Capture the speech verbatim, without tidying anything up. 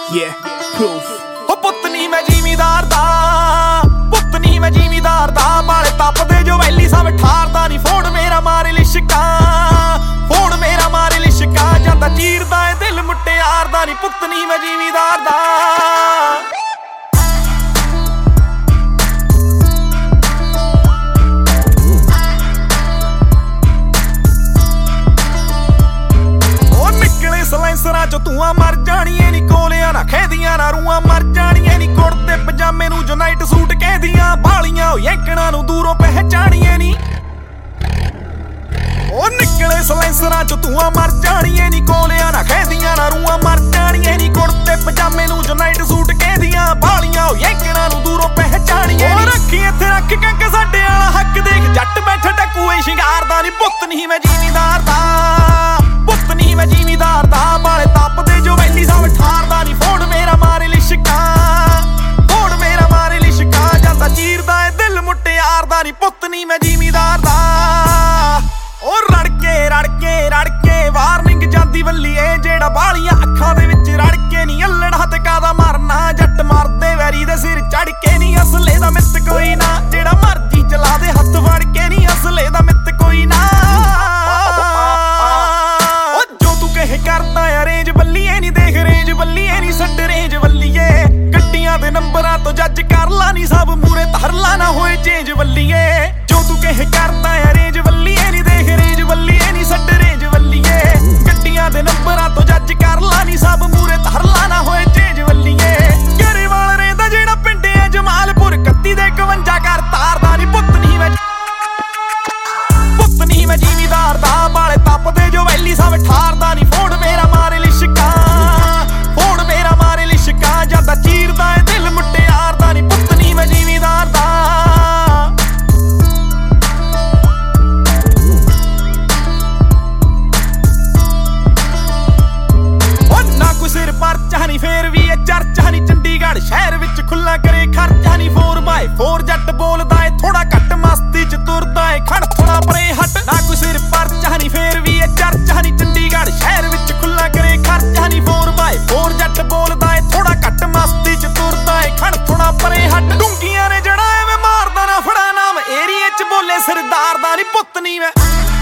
Yeah, proof. ਉਹ ਪੁੱਤ ਨੀ ਮੈਂ ਜ਼ਿਮੀਦਾਰ ਦਾ, ਪੁੱਤ ਨੀ ਮੈਂ ਜ਼ਿਮੀਦਾਰ ਦਾ, ਬਾਲੇ ਤਪਦੇ ਜੋ ਵੈਲੀ ਸਭ ਠਾਰਦਾ ਨੀ। ਫੋਨ ਮੇਰਾ ਮਾਰੇ ਲਿਸ਼ਕਾ, ਫੋਨ ਮੇਰਾ ਮਾਰੇ ਲਿਸ਼ਕਾ, ਜਾਂਦਾ ਚੀਰਦਾ ਏ ਦਿਲ ਮੁਟਿਆਰ ਦਾ ਨੀ। ਪੁੱਤ ਨੀ ਮੈਂ ਜ਼ਿਮੀਦਾਰ ਦਾ। ਸਲੈਂਸਰਾਂ ਚੋਂ ਧੂਆਂ ਮਰ ਜਾਣੀਏ ਨੀ, ਕੋਲਿਆਂ ਨਾ ਖੇਦੀਆਂ ਨਾ ਰੂਆਂ ਮਰ ਜਾਣੀਏ ਨੀ। ਕੁੜਤੇ ਪਜਾਮੇ ਨੂੰ ਜੋ ਨਾਈਟ ਸੂਟ ਕਹਿੰਦੀਆਂ, ਬਾਲੀਆਂ ਉਹ ਯੈਂਕਣਾ ਨੂੰ ਦੂਰੋਂ ਪਹਿਚਾਣੀਏ ਨੀ। ਉਹ ਨਿਕਲੇ ਸਲੈਂਸਰਾਂ ਚੋਂ ਧੂਆਂ ਮਰ ਜਾਣੀਏ ਨੀ, ਕੋਲਿਆਂ ਨਾ ਖੇਦੀਆਂ ਨਾ ਰੂਆਂ ਮਰ ਜਾਣੀਏ ਨੀ। ਕੁੜਤੇ ਪਜਾਮੇ ਨੂੰ ਜੋ ਨਾਈਟ ਸੂਟ ਕਹਿੰਦੀਆਂ, ਬਾਲੀਆਂ ਉਹ ਯੈਂਕਣਾ ਨੂੰ ਦੂਰੋਂ ਪਹਿਚਾਣੀਏ ਨੀ। ਰੱਖੀ ਇੱਥੇ ਰੱਖ ਕੰਕ ਸਾਡੇ ਵਾਲਾ ਹੱਕ ਦੇਖ, ਜੱਟ ਬੈਠਾ ਟਕੂਏ ਸ਼ਿੰਗਾਰਦਾ ਨੀ। ਪੁੱਤ ਨਹੀਂ ਮੈਂ ਜ਼ਿਮੀਦਾਰ ਦਾ, ਪੁੱਤ ਨਹੀਂ ਮੈਂ ਜ਼ਿਮੀਦਾਰ ਦਾ, ਬਾਲੇ ਤਪਦੇ ਜੋ ਵੈਲੀ ਸਭ ਠਾਰਦਾ ਨੀ। ਫੋਨ ਮੇਰਾ ਮਾਰੇ ਲਿਸ਼ਕਾ, ਫੋਨ ਮੇਰਾ ਮਾਰੇ ਲਿਸ਼ਕਾ, ਜਾਂਦਾ ਚੀਰਦਾ ਏ ਦਿਲ ਮੁਟਿਆਰ ਦਾ ਨੀ। ਪੁੱਤ ਨਹੀਂ ਮੈਂ ਜ਼ਿਮੀਦਾਰ ਦਾ। ਉਹ ਰੜਕੇ ਰੜਕੇ ਰੜਕੇ ਵਾਰਨਿੰਗ ਜਾਂਦੀ ਵੱਲੀ ਏ, ਜਿਹੜਾ ਬਾਲੀਆਂ ਅੱਖਾਂ ਦੇ ਵਿੱਚ ਰੜਕੇ ਨੀ। ਅੱਲੜਾ ਤੇ ਕਾਦਾ ਮਰਨਾ, ਜੱਟ ਮਰਦੇ ਵੈਰੀ ਦੇ ਸਿਰ ਚੜ ਕੇ ਨੀ। ਅਸਲੇ ਦਾ ਮਿੱਤ ਕੋਈ ਨਾ, ਜਿਹੜਾ ਮਰਜੀ ਚਲਾ ਦੇ ਹੱਥ ਵੜ ਕੇ ਨੀ। ਅਸਲੇ ਦਾ ਮਿੱਤ ਕੋਈ ਨਾ, ਕਰਦਾ ਆ ਰੇਂਜ ਬੱਲੀਏ ਨੀ। ਦੇਖ ਰੇਂਜ ਬੱਲੀਏ ਨੀ, ਸੱਡ ਰੇਂਜ ਬੱਲੀਏ। ਗੱਡੀਆਂ ਦੇ ਨੰਬਰਾਂ ਤੋਂ ਜੱਜ ਕਰ ਲਾ ਨੀ, ਸਭ ਮੂਰੇ ਧਰ ਲਾ ਨਾ ਹੋਏ ਚੇਂਜ ਬੱਲੀਏ। ਜੋ ਤੂੰ ਕਹੇ ਕਰਦਾ ਆ ਰੇਂਜ ਬੱਲੀਏ ਨੀ, ਦੇਖ ਰੇਂਜ ਬੱਲੀਏ ਨੀ, ਸੱਡ ਰੇਂਜ ਬੱਲੀਏ। ਗੱਡੀਆਂ ਦੇ ਨੰਬਰਾਂ ਤੋਂ ਜੱਜ ਕਰ ਲਾ ਨੀ, ਸਭ ਮੂਰੇ ਧਰ ਲਾ ਨਾ ਹੋਏ ਚੇਂਜ ਬੱਲੀਏ। ਗਰੇਵਾਲ ਰਹਿੰਦਾ ਜਿਹੜਾ ਪਿੰਡ ਹੈ ਜਮਾਲਪੁਰ, ਕੱਤੀ ਦੇ ਇਕਵੰਜਾ ਕਰ ਤਾਰਦਾ ਨੀ। ਪੁੱਤ ਨਹੀਂ ਮੈਂ, ਪੁੱਤ ਨਹੀਂ ਮੈਂ ਜ਼ਿਮੀਦਾਰ ਦਾ, ਬਾਲੇ ਤਪਦੇ ਜੋ ਵੈਲੀ ਸਭ ਠਾਰਦਾ ਨੀ। ਫੋਨ ਮੇਰਾ ਮਾਰੇ ਲਿਸ਼ਕਾ, ਫੋਨ ਮੇਰਾ ਮਾਰੇ ਲਿਸ਼ਕਾ, ਜਾਂਦਾ ਚੀਰਦਾ ਏ ਦਿਲ ਮੁਟਿਆਰ ਦਾ ਨੀ। ਪੁੱਤ ਨਹੀਂ ਮੈਂ ਜ਼ਿਮੀਦਾਰ ਦਾ। ਉਹ ਨਾ ਕੋਈ ਸਿਰ ਪਰਚਾ ਨੀ, ਫੇਰ ਵੀ ਇਹ ਚਰਚਾ ਨੀ। ਚੰਡੀਗੜ੍ਹ ਸ਼ਹਿਰ ਵਿੱਚ ਖੁੱਲਾ ਕਰੇ ਖਰਚਾ ਨੀ। ਫੋਰ ਬਾਏ ਫੋਰ ਜੱਟ ਬੋਲਦਾ ਏ ਥੋੜਾ ਘੱਟ, ਮਸਤੀ ਚ ਤੁਰਦਾ ਏ ਖੜ ਥੋੜਾ ਪਰੇ ਹਟ। ਨਾ ਕੋਈ ਸਿਰ ਪਰਚਾ ਨੀ, ਫੇਰ ਵੀ ਇਹ ਚਰਚਾ ਨੀ। ਚੰਡੀਗੜ੍ਹ ਸ਼ਹਿਰ ਵਿੱਚ ਖੁੱਲਾ ਕਰੇ ਖਰਚਾ ਨੀ। ਫੋਰ ਬਾਏ ਫੋਰ ਜੱਟ ਬੋਲਦਾ ਏ ਥੋੜਾ ਘੱਟ, ਮਸਤੀ ਚ ਤੁਰਦਾ ਏ ਖੜ ਥੋੜਾ ਪਰੇ ਹਟ। ਡੂੰਗੀਆਂ ਨੇ ਜੜਾ ਐਵੇਂ ਮਾਰਦਾ ਨਾ ਫੜਾ ਨਾਮ, ਏਰੀਏ ਚ ਬੋਲੇ ਸਰਦਾਰ ਦਾ ਨੀ। ਪੁੱਤ ਨਹੀਂ ਮੈਂ